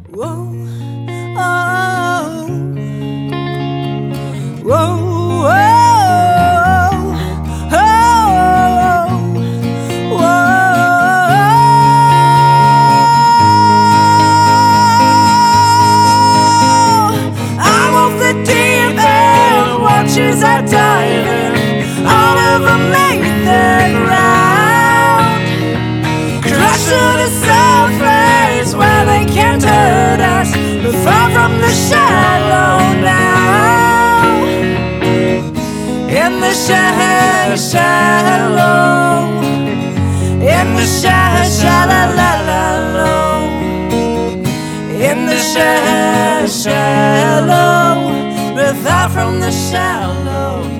Whoa, oh, whoa, whoa, oh, whoa. I'm off the deep end, watches are diving all overneath the ground. Crash to the surface where they can't hurt us, but far from the shallow now. In the shallow, in the shallow, in the shallow, but far from the shallow.